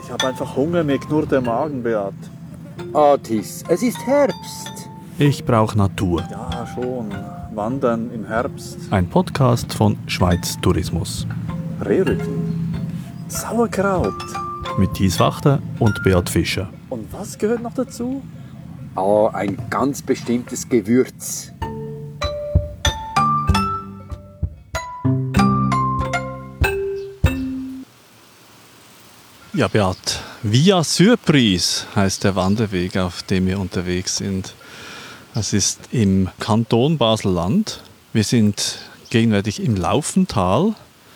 Ich habe einfach Hunger, mir knurrt der Magen, Beat. Otis, es ist Herbst. Ich brauche Natur. Ja, schon. Wandern im Herbst. Ein Podcast von Schweiz Tourismus. Rehrücken. Sauerkraut. Mit Thies Wachter und Beat Fischer. Und was gehört noch dazu? Oh, ein ganz bestimmtes Gewürz. Ja, Beat, Via Surprise heißt der Wanderweg, auf dem wir unterwegs sind. Es ist im Kanton Basel-Land. Wir sind gegenwärtig im Laufental.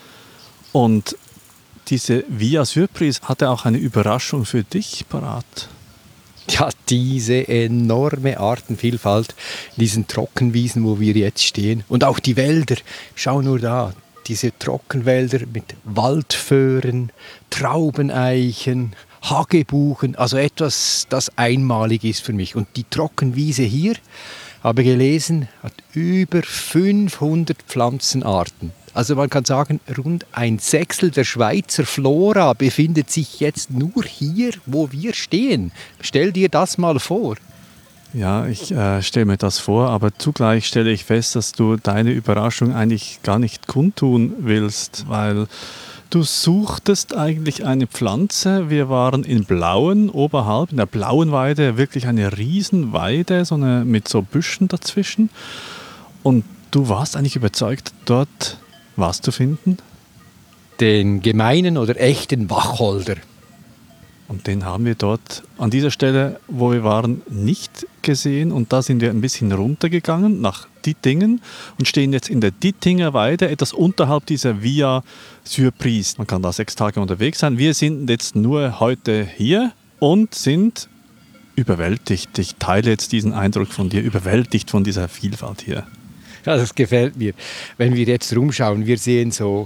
Und diese Via Surprise hatte auch eine Überraschung für dich parat. Ja, diese enorme Artenvielfalt in diesen Trockenwiesen, wo wir jetzt stehen. Und auch die Wälder. Schau nur da, diese Trockenwälder mit Waldföhren, Traubeneichen, Hagebuchen. Also etwas, das einmalig ist für mich. Und die Trockenwiese hier, habe gelesen, hat über 500 Pflanzenarten. Also man kann sagen, rund ein Sechstel der Schweizer Flora befindet sich jetzt nur hier, wo wir stehen. Stell dir das mal vor. Ja, ich stelle mir das vor, aber zugleich stelle ich fest, dass du deine Überraschung eigentlich gar nicht kundtun willst, weil du suchtest eigentlich eine Pflanze. Wir waren in Blauen, oberhalb, in der Blauen Weide, wirklich eine Riesenweide, mit so Büschen dazwischen. Und du warst eigentlich überzeugt, dort was zu finden? Den gemeinen oder echten Wacholder. Und den haben wir dort an dieser Stelle, wo wir waren, nicht gesehen. Und da sind wir ein bisschen runtergegangen nach Dittingen und stehen jetzt in der Dittinger Weide, etwas unterhalb dieser Via Surprise. Man kann da 6 Tage unterwegs sein. Wir sind jetzt nur heute hier und sind überwältigt. Ich teile jetzt diesen Eindruck von dir, überwältigt von dieser Vielfalt hier. Ja, das gefällt mir. Wenn wir jetzt rumschauen, wir sehen so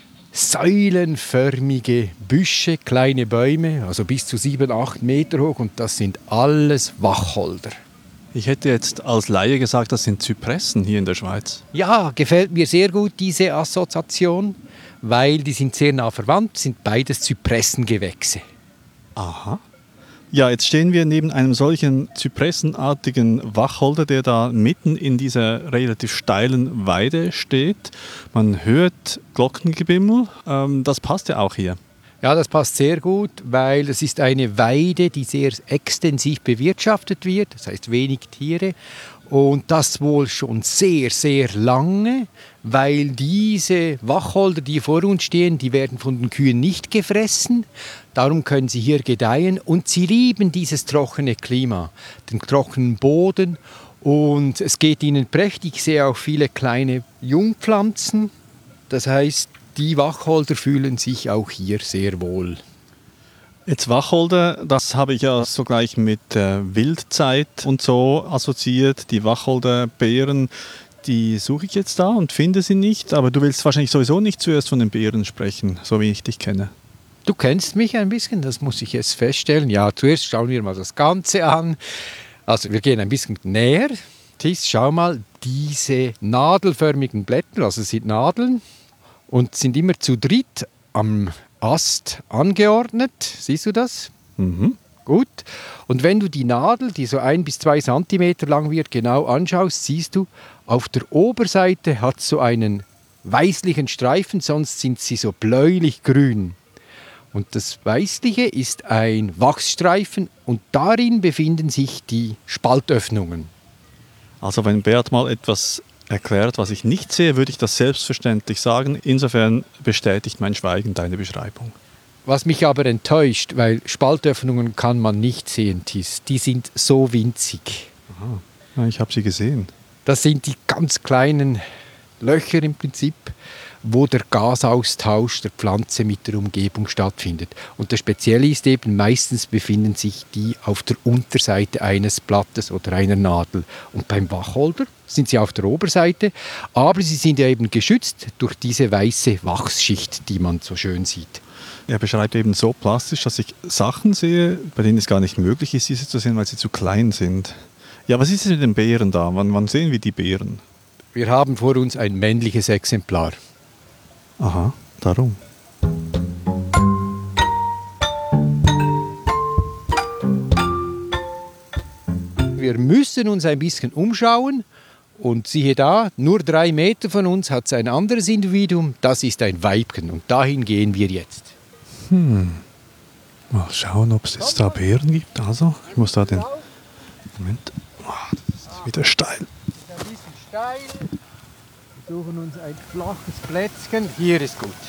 säulenförmige Büsche, kleine Bäume, also bis zu 7, 8 Meter hoch, und das sind alles Wacholder. Ich hätte jetzt als Laie gesagt, das sind Zypressen hier in der Schweiz. Ja, gefällt mir sehr gut, diese Assoziation, weil die sind sehr nah verwandt, sind beides Zypressengewächse. Aha. Ja, jetzt stehen wir neben einem solchen zypressenartigen Wacholder, der da mitten in dieser relativ steilen Weide steht. Man hört Glockengebimmel. Das passt ja auch hier. Ja, das passt sehr gut, weil es ist eine Weide, die sehr extensiv bewirtschaftet wird, das heißt wenig Tiere. Und das wohl schon sehr, sehr lange, weil diese Wacholder, die vor uns stehen, die werden von den Kühen nicht gefressen. Darum können sie hier gedeihen und sie lieben dieses trockene Klima, den trockenen Boden. Und es geht ihnen prächtig. Ich sehe auch viele kleine Jungpflanzen. Das heißt, die Wacholder fühlen sich auch hier sehr wohl. Jetzt Wacholder, das habe ich ja sogleich mit Wildzeit und so assoziiert. Die Wacholderbeeren, die suche ich jetzt da und finde sie nicht. Aber du willst wahrscheinlich sowieso nicht zuerst von den Beeren sprechen, so wie ich dich kenne. Du kennst mich ein bisschen, das muss ich jetzt feststellen. Ja, zuerst schauen wir mal das Ganze an. Also wir gehen ein bisschen näher. Tis, schau mal, diese nadelförmigen Blätter, also es sind Nadeln und sind immer zu dritt am Ast angeordnet. Siehst du das? Mhm. Gut. Und wenn du die Nadel, die so 1 bis 2 Zentimeter lang wird, genau anschaust, siehst du, auf der Oberseite hat es so einen weißlichen Streifen, sonst sind sie so bläulich-grün. Und das Weißliche ist ein Wachsstreifen und darin befinden sich die Spaltöffnungen. Also wenn Beat mal etwas erklärt, was ich nicht sehe, würde ich das selbstverständlich sagen. Insofern bestätigt mein Schweigen deine Beschreibung. Was mich aber enttäuscht, weil Spaltöffnungen kann man nicht sehen, Tis. Die sind so winzig. Aha. Ja, ich habe sie gesehen. Das sind die ganz kleinen Löcher im Prinzip, wo der Gasaustausch der Pflanze mit der Umgebung stattfindet. Und das Spezielle ist eben, meistens befinden sich die auf der Unterseite eines Blattes oder einer Nadel. Und beim Wacholder sind sie auf der Oberseite, aber sie sind ja eben geschützt durch diese weiße Wachsschicht, die man so schön sieht. Er beschreibt eben so plastisch, dass ich Sachen sehe, bei denen es gar nicht möglich ist, diese zu sehen, weil sie zu klein sind. Ja, was ist denn mit den Beeren da? Wann sehen wir die Beeren? Wir haben vor uns ein männliches Exemplar. Aha, darum. wir müssen uns ein bisschen umschauen. Und siehe da, nur 3 Meter von uns hat es ein anderes Individuum, das ist ein Weibchen. Und dahin gehen wir jetzt. Mal schauen, ob es jetzt da Beeren gibt. Also, ich muss da den... Moment. Das ist wieder steil. Ein bisschen steil. Wir suchen uns ein flaches Plätzchen. Hier ist gut.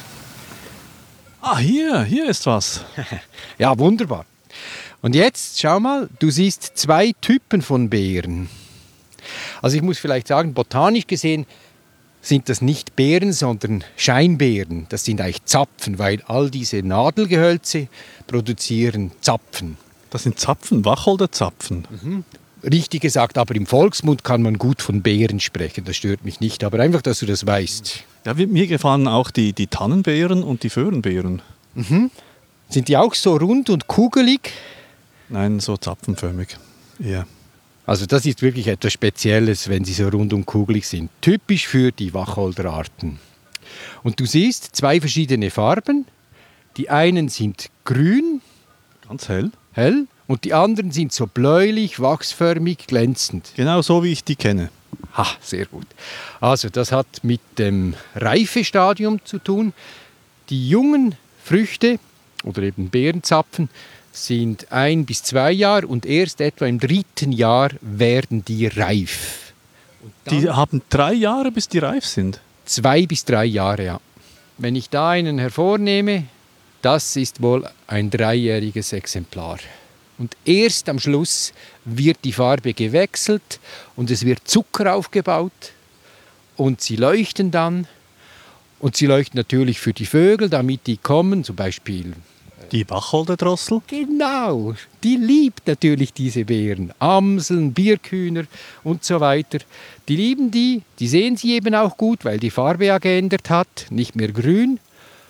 Ah, hier ist was. Ja, wunderbar. Und jetzt, schau mal, du siehst 2 Typen von Beeren. Also ich muss vielleicht sagen, botanisch gesehen sind das nicht Beeren, sondern Scheinbeeren. Das sind eigentlich Zapfen, weil all diese Nadelgehölze produzieren Zapfen. Das sind Zapfen, Wacholderzapfen. Richtig gesagt, aber im Volksmund kann man gut von Beeren sprechen. Das stört mich nicht, aber einfach, dass du das weißt. Ja, mir gefallen auch die Tannenbeeren und die Föhrenbeeren. Sind die auch so rund und kugelig? Nein, so zapfenförmig. Ja. Also das ist wirklich etwas Spezielles, wenn sie so rund und kugelig sind. Typisch für die Wacholderarten. Und du siehst 2 verschiedene Farben. Die einen sind grün, Ganz hell. hell, und die anderen sind so bläulich, wachsförmig, glänzend. Genau so, wie ich die kenne. Ha, sehr gut. Also das hat mit dem Reifestadium zu tun. Die jungen Früchte oder eben Beerenzapfen sind 1 bis 2 Jahre und erst etwa im 3. Jahr werden die reif. Die haben 3 Jahre, bis die reif sind. 2 bis 3 Jahre, ja. Wenn ich da einen hervornehme, das ist wohl ein 3-jähriges Exemplar. Und erst am Schluss wird die Farbe gewechselt und es wird Zucker aufgebaut und sie leuchten dann. Und sie leuchten natürlich für die Vögel, damit die kommen, zum Beispiel. Die Wacholderdrossel. Genau, die liebt natürlich diese Beeren. Amseln, Birkhühner und so weiter. Die lieben die sehen sie eben auch gut, weil die Farbe ja geändert hat, nicht mehr grün.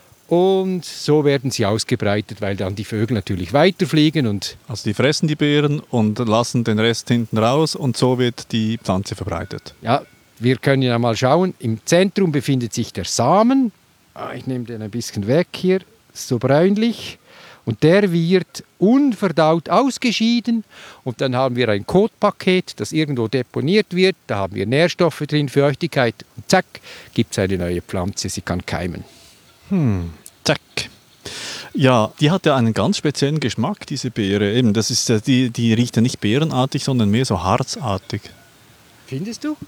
Und so werden sie ausgebreitet, weil dann die Vögel natürlich weiterfliegen. Und Also die fressen die Beeren und lassen den Rest hinten raus und so wird die Pflanze verbreitet. ja, wir können ja mal schauen. Im Zentrum befindet sich der Samen. Ich nehme den ein bisschen weg hier, so bräunlich. Und der wird unverdaut ausgeschieden. Und dann haben wir ein Kotpaket, das irgendwo deponiert wird. Da haben wir Nährstoffe drin, Feuchtigkeit. Und zack, gibt es eine neue Pflanze. Sie kann keimen. Zack. Ja, die hat ja einen ganz speziellen Geschmack, diese Beere. Eben, das ist, die riecht ja nicht beerenartig, sondern mehr so harzartig. Findest du?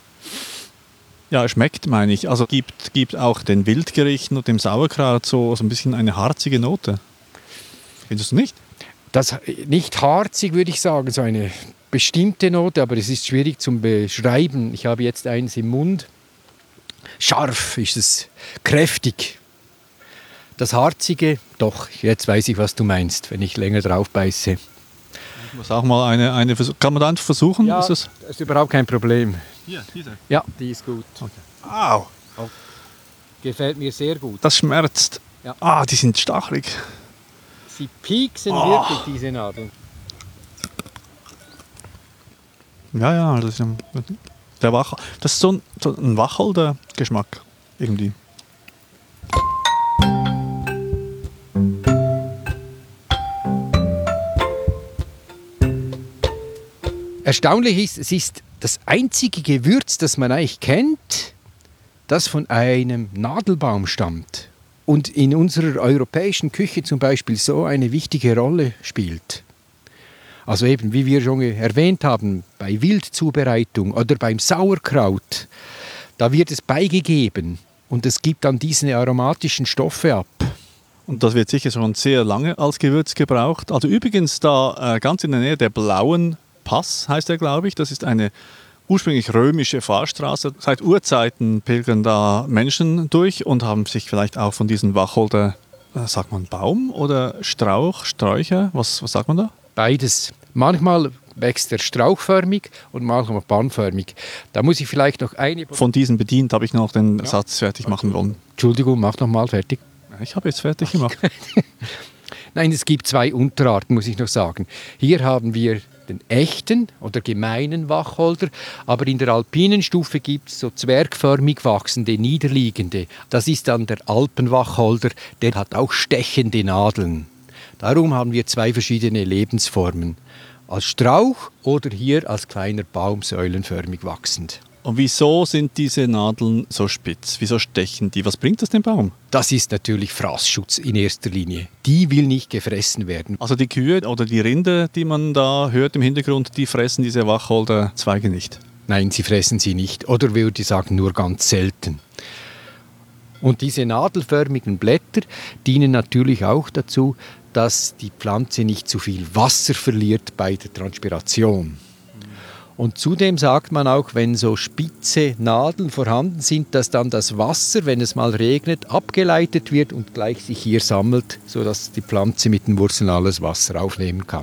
Ja, schmeckt, meine ich. Also gibt auch den Wildgerichten und dem Sauerkraut so ein bisschen eine harzige Note. Findest du nicht? Das nicht harzig, würde ich sagen, so eine bestimmte Note, aber es ist schwierig zu beschreiben. Ich habe jetzt eins im Mund. Scharf ist es, kräftig. Das Harzige, doch, jetzt weiß ich, was du meinst, wenn ich länger drauf beiße. Ich muss auch mal eine kann man da einfach versuchen? Ja, Ist das ist überhaupt kein Problem. Hier, diese. Ja, die ist gut. Au, Gefällt mir sehr gut. das schmerzt. Ja. Ah, die sind stachelig. Sie pieksen wirklich, diese Nadeln. Ja, das ist das ist so ein Wacholder-Geschmack irgendwie. Erstaunlich ist, es ist das einzige Gewürz, das man eigentlich kennt, das von einem Nadelbaum stammt und in unserer europäischen Küche zum Beispiel so eine wichtige Rolle spielt. Also eben, wie wir schon erwähnt haben, bei Wildzubereitung oder beim Sauerkraut, da wird es beigegeben und es gibt dann diese aromatischen Stoffe ab. Und das wird sicher schon sehr lange als Gewürz gebraucht. Also übrigens da ganz in der Nähe der Blauen Pass, heißt er, glaube ich. Das ist eine ursprünglich römische Fahrstraße. Seit Urzeiten pilgern da Menschen durch und haben sich vielleicht auch von diesen Wacholder, sagt man Baum oder Strauch, Sträucher, was sagt man da? Beides. Manchmal wächst er strauchförmig und manchmal bahnförmig. Da muss ich vielleicht noch eine... Von diesen bedient habe ich noch den Satz fertig machen wollen. Entschuldigung, mach noch mal fertig. Ich habe jetzt fertig gemacht. Nein, es gibt 2 Unterarten, muss ich noch sagen. Hier haben wir den echten oder gemeinen Wacholder, aber in der alpinen Stufe gibt es so zwergförmig wachsende, niederliegende. Das ist dann der Alpenwacholder, der hat auch stechende Nadeln. Darum haben wir 2 verschiedene Lebensformen. als Strauch oder hier als kleiner Baum säulenförmig wachsend. Und wieso sind diese Nadeln so spitz? Wieso stechen die? Was bringt das dem Baum? Das ist natürlich Fraßschutz in erster Linie. Die will nicht gefressen werden. Also die Kühe oder die Rinder, die man da hört im Hintergrund, die fressen diese Wacholderzweige nicht. Nein, sie fressen sie nicht oder würde ich sagen nur ganz selten. Und diese nadelförmigen Blätter dienen natürlich auch dazu, dass die Pflanze nicht zu viel Wasser verliert bei der Transpiration. Und zudem sagt man auch, wenn so spitze Nadeln vorhanden sind, dass dann das Wasser, wenn es mal regnet, abgeleitet wird und gleich sich hier sammelt, sodass die Pflanze mit den Wurzeln alles Wasser aufnehmen kann.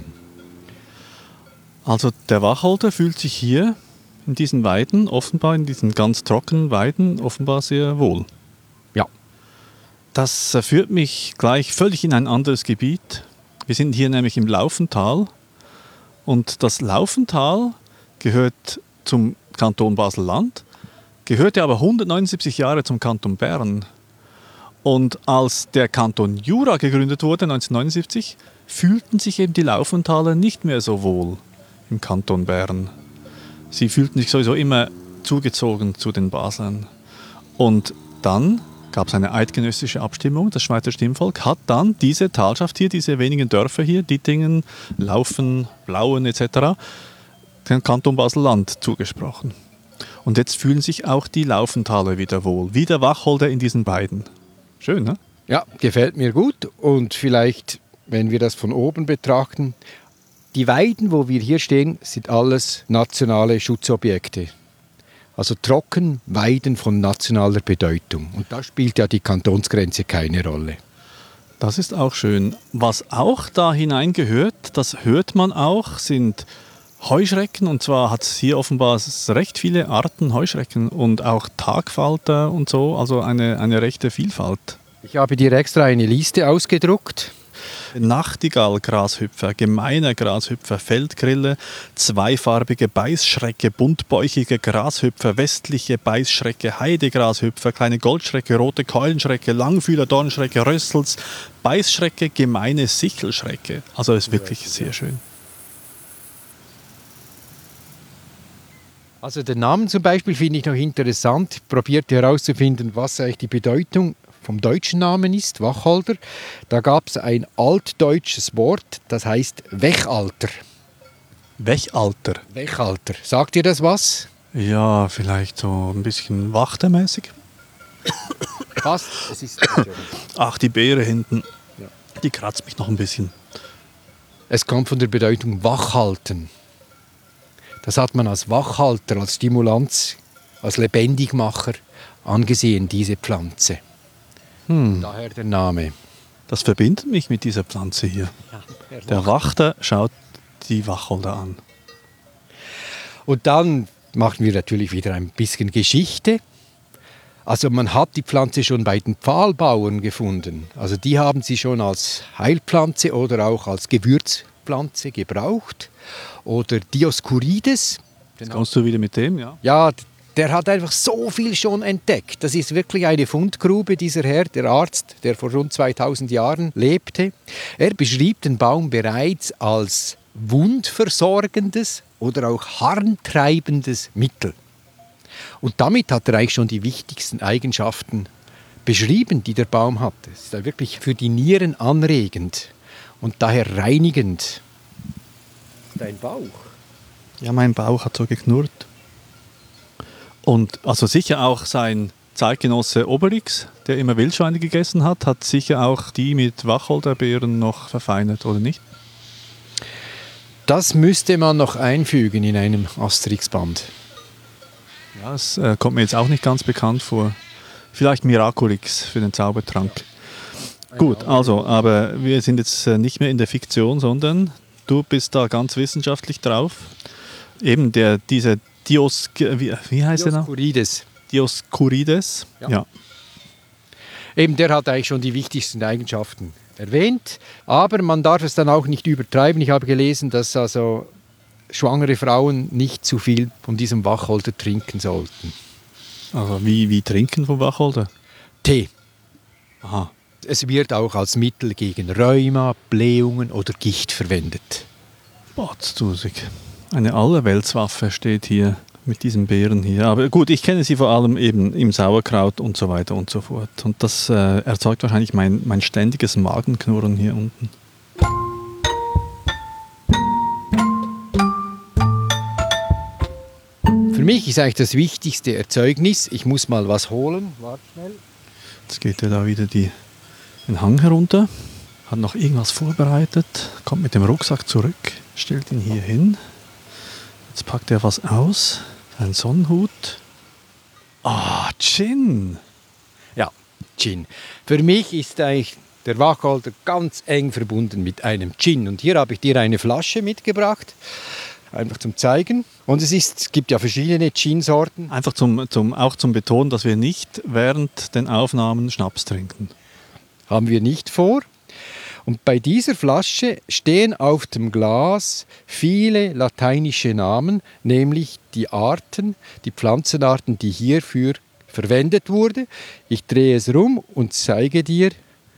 Also der Wacholder fühlt sich hier in diesen Weiden, offenbar in diesen ganz trockenen Weiden, offenbar sehr wohl. Ja. Das führt mich gleich völlig in ein anderes Gebiet. Wir sind hier nämlich im Laufental. Und das Laufental gehört zum Kanton Basel-Land, gehörte aber 179 Jahre zum Kanton Bern. Und als der Kanton Jura gegründet wurde, 1979, fühlten sich eben die Laufentaler nicht mehr so wohl im Kanton Bern. Sie fühlten sich sowieso immer zugezogen zu den Baslern. Und dann gab es eine eidgenössische Abstimmung. Das Schweizer Stimmvolk hat dann diese Talschaft hier, diese wenigen Dörfer hier, Dittingen, Laufen, Blauen etc., den Kanton Basel-Land zugesprochen. Und jetzt fühlen sich auch die Laufentaler wieder wohl, wie der Wacholder in diesen beiden. Schön, ne? Ja, gefällt mir gut. Und vielleicht, wenn wir das von oben betrachten, die Weiden, wo wir hier stehen, sind alles nationale Schutzobjekte. Also Trockenweiden von nationaler Bedeutung. Und da spielt ja die Kantonsgrenze keine Rolle. Das ist auch schön. Was auch da hineingehört, das hört man auch, sind Heuschrecken. Und zwar hat es hier offenbar recht viele Arten Heuschrecken und auch Tagfalter und so, also eine rechte Vielfalt. Ich habe dir extra eine Liste ausgedruckt. Nachtigall-Grashüpfer, gemeiner Grashüpfer, Feldgrille, zweifarbige Beißschrecke, buntbäuchige Grashüpfer, westliche Beißschrecke, Heidegrashüpfer, kleine Goldschrecke, rote Keulenschrecke, Langfühler, Dornschrecke, Rössels, Beißschrecke, gemeine Sichelschrecke. Also ist wirklich sehr schön. Also den Namen zum Beispiel finde ich noch interessant. Probiert herauszufinden, was eigentlich die Bedeutung vom deutschen Namen ist, Wacholder. Da gab es ein altdeutsches Wort, das heißt Wechalter. Wechalter? Wechalter. Sagt ihr das was? Ja, vielleicht so ein bisschen wachtermäßig. Fast. Es ist Ach, die Beere hinten. Ja. Die kratzt mich noch ein bisschen. Es kommt von der Bedeutung wachhalten. Das hat man als Wachhalter, als Stimulanz, als Lebendigmacher angesehen, diese Pflanze. Daher der Name. Das verbindet mich mit dieser Pflanze hier. Der Wachter schaut die Wacholder an. Und dann machen wir natürlich wieder ein bisschen Geschichte. Also man hat die Pflanze schon bei den Pfahlbauern gefunden. Also die haben sie schon als Heilpflanze oder auch als Gewürzpflanze gebraucht. Oder Dioskurides. Jetzt kommst du wieder mit dem, ja? Ja, der hat einfach so viel schon entdeckt. Das ist wirklich eine Fundgrube, dieser Herr, der Arzt, der vor rund 2000 Jahren lebte. Er beschrieb den Baum bereits als wundversorgendes oder auch harntreibendes Mittel. Und damit hat er eigentlich schon die wichtigsten Eigenschaften beschrieben, die der Baum hatte. Es ist wirklich für die Nieren anregend und daher reinigend. Dein Bauch? Ja, mein Bauch hat so geknurrt. Und also sicher auch sein Zeitgenosse Obelix, der immer Wildschweine gegessen hat, hat sicher auch die mit Wacholderbeeren noch verfeinert, oder nicht? Das müsste man noch einfügen in einem Asterix-Band. Ja, es kommt mir jetzt auch nicht ganz bekannt vor. Vielleicht Miraculix für den Zaubertrank. Gut, also, aber wir sind jetzt nicht mehr in der Fiktion, sondern du bist da ganz wissenschaftlich drauf. Eben diese wie heißt der noch? Dioskurides. Dioskurides. Ja. Eben, der hat eigentlich schon die wichtigsten Eigenschaften erwähnt, aber man darf es dann auch nicht übertreiben. Ich habe gelesen, dass also schwangere Frauen nicht zu viel von diesem Wacholder trinken sollten. Also wie trinken vom Wacholder? Tee. Aha. Es wird auch als Mittel gegen Rheuma, Blähungen oder Gicht verwendet. Botztusig. Eine Allerweltswaffe steht hier mit diesen Beeren hier. Aber gut, ich kenne sie vor allem eben im Sauerkraut und so weiter und so fort. Und das erzeugt wahrscheinlich mein ständiges Magenknurren hier unten. Für mich ist eigentlich das wichtigste Erzeugnis, ich muss mal was holen. Warte schnell. Jetzt geht er da wieder den Hang herunter, hat noch irgendwas vorbereitet, kommt mit dem Rucksack zurück, stellt ihn hier hin. Jetzt packt er was aus, einen Sonnenhut. Ah, Gin! Ja, Gin. Für mich ist eigentlich der Wacholder ganz eng verbunden mit einem Gin. Und hier habe ich dir eine Flasche mitgebracht, einfach zum Zeigen. Und es gibt ja verschiedene Gin-Sorten. Einfach auch zum Betonen, dass wir nicht während den Aufnahmen Schnaps trinken. Haben wir nicht vor. Und bei dieser Flasche stehen auf dem Glas viele lateinische Namen, nämlich die Arten, die Pflanzenarten, die hierfür verwendet wurden. Ich drehe es rum und zeige dir.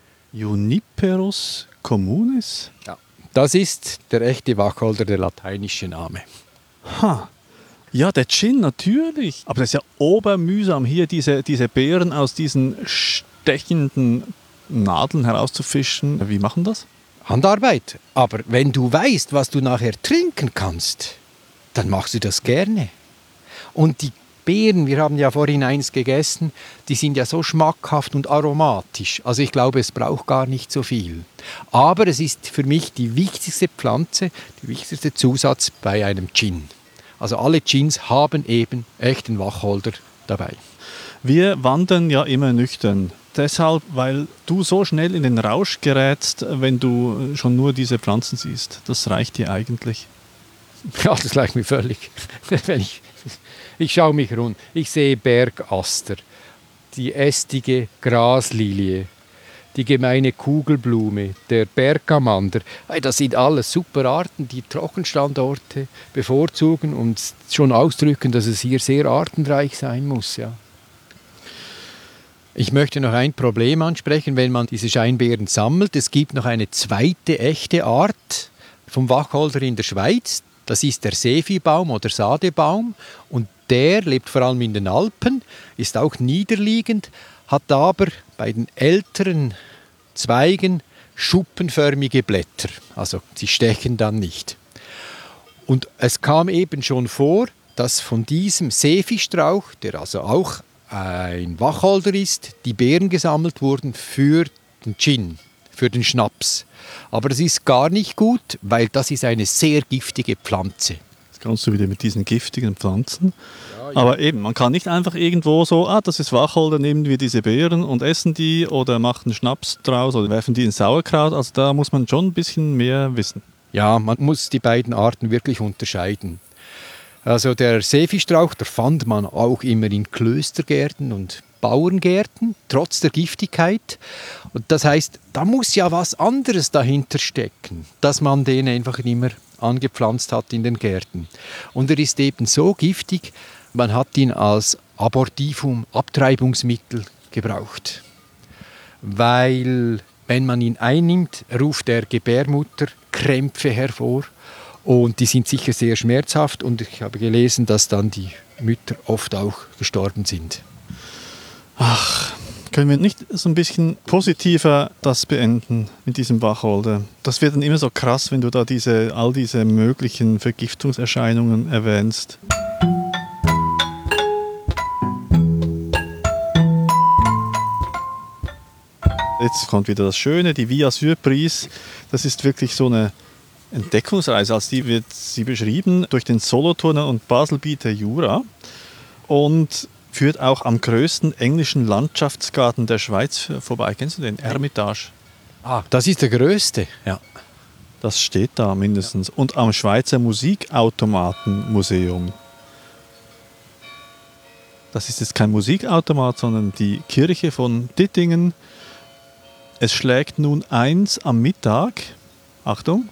Juniperus communis? Ja, das ist der echte Wacholder, der lateinische Name. Ha. Ja, der Gin natürlich. Aber das ist ja obermühsam, hier diese Beeren aus diesen stechenden Nadeln herauszufischen. Wie machen das? Handarbeit. Aber wenn du weißt, was du nachher trinken kannst, dann machst du das gerne. Und die Beeren, wir haben ja vorhin eins gegessen, die sind ja so schmackhaft und aromatisch. Also ich glaube, es braucht gar nicht so viel. Aber es ist für mich die wichtigste Pflanze, der wichtigste Zusatz bei einem Gin. Also alle Gins haben eben echten Wacholder dabei. Wir wandern ja immer nüchtern. Deshalb, weil du so schnell in den Rausch gerätst, wenn du schon nur diese Pflanzen siehst. Das reicht dir eigentlich. Ja, das reicht mir völlig. Ich schaue mich rund. Ich sehe Bergaster, die ästige Graslilie, die gemeine Kugelblume, der Bergamander. Das sind alles super Arten, die Trockenstandorte bevorzugen und schon ausdrücken, dass es hier sehr artenreich sein muss. Ja. Ich möchte noch ein Problem ansprechen, wenn man diese Scheinbeeren sammelt. Es gibt noch eine zweite echte Art vom Wacholder in der Schweiz. Das ist der Seeviehbaum oder Sadebaum und der lebt vor allem in den Alpen, ist auch niederliegend, hat aber bei den älteren Zweigen schuppenförmige Blätter. Also sie stechen dann nicht. Und es kam eben schon vor, dass von diesem Seeviehstrauch, der also auch ein Wacholder ist, die Beeren gesammelt wurden für den Gin, für den Schnaps. Aber das ist gar nicht gut, weil das ist eine sehr giftige Pflanze. Jetzt kommst du wieder mit diesen giftigen Pflanzen. Ja. Aber eben, man kann nicht einfach irgendwo so, das ist Wacholder, nehmen wir diese Beeren und essen die oder machen Schnaps draus oder werfen die ins Sauerkraut. Also da muss man schon ein bisschen mehr wissen. Ja, man muss die beiden Arten wirklich unterscheiden. Also der Seeviehstrauch, der fand man auch immer in Klöstergärten und Bauerngärten, trotz der Giftigkeit. Und das heißt, da muss ja was anderes dahinter stecken, dass man den einfach immer angepflanzt hat in den Gärten. Und er ist eben so giftig, man hat ihn als Abortivum, Abtreibungsmittel gebraucht. Weil, wenn man ihn einnimmt, ruft der Gebärmutter Krämpfe hervor. Und die sind sicher sehr schmerzhaft und ich habe gelesen, dass dann die Mütter oft auch gestorben sind. Ach, können wir nicht so ein bisschen positiver das beenden mit diesem Wacholder? Das wird dann immer so krass, wenn du da all diese möglichen Vergiftungserscheinungen erwähnst. Jetzt kommt wieder das Schöne, die Via Surprise. Das ist wirklich so eine Entdeckungsreise, als die wird sie beschrieben durch den Solothurner und Baselbieter Jura und führt auch am größten englischen Landschaftsgarten der Schweiz vorbei. Kennst du den? Ermitage. Das ist der größte, ja. Das steht da mindestens. Ja. Und am Schweizer Musikautomatenmuseum. Das ist jetzt kein Musikautomat, sondern die Kirche von Dittingen. Es schlägt nun 1 am Mittag. Achtung.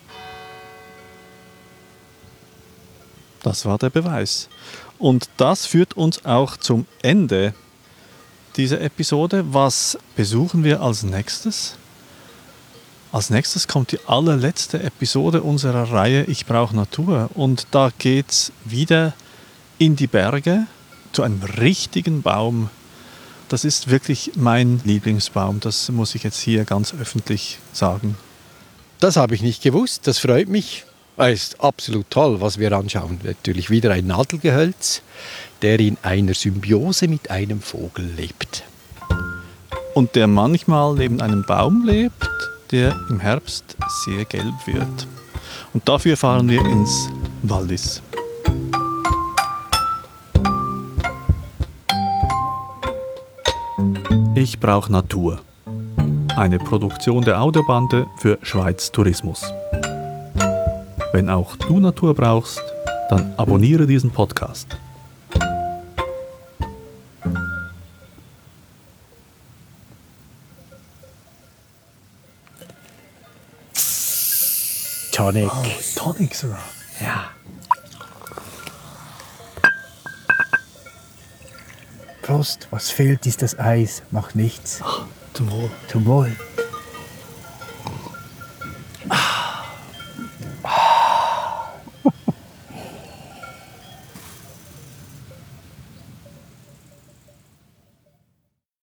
Das war der Beweis. Und das führt uns auch zum Ende dieser Episode. Was besuchen wir als nächstes? Als nächstes kommt die allerletzte Episode unserer Reihe Ich brauche Natur. Und da geht's wieder in die Berge zu einem richtigen Baum. Das ist wirklich mein Lieblingsbaum. Das muss ich jetzt hier ganz öffentlich sagen. Das habe ich nicht gewusst, das freut mich. Es ist absolut toll, was wir anschauen. Natürlich wieder ein Nadelgehölz, der in einer Symbiose mit einem Vogel lebt. Und der manchmal neben einem Baum lebt, der im Herbst sehr gelb wird. Und dafür fahren wir ins Wallis. Ich brauche Natur. Eine Produktion der Audiobande für Schweiz Tourismus. Wenn auch du Natur brauchst, dann abonniere diesen Podcast. Tonic. Tonic sogar. Ja. Prost, was fehlt, ist das Eis. Macht nichts. Zum Wohl. Zum Wohl.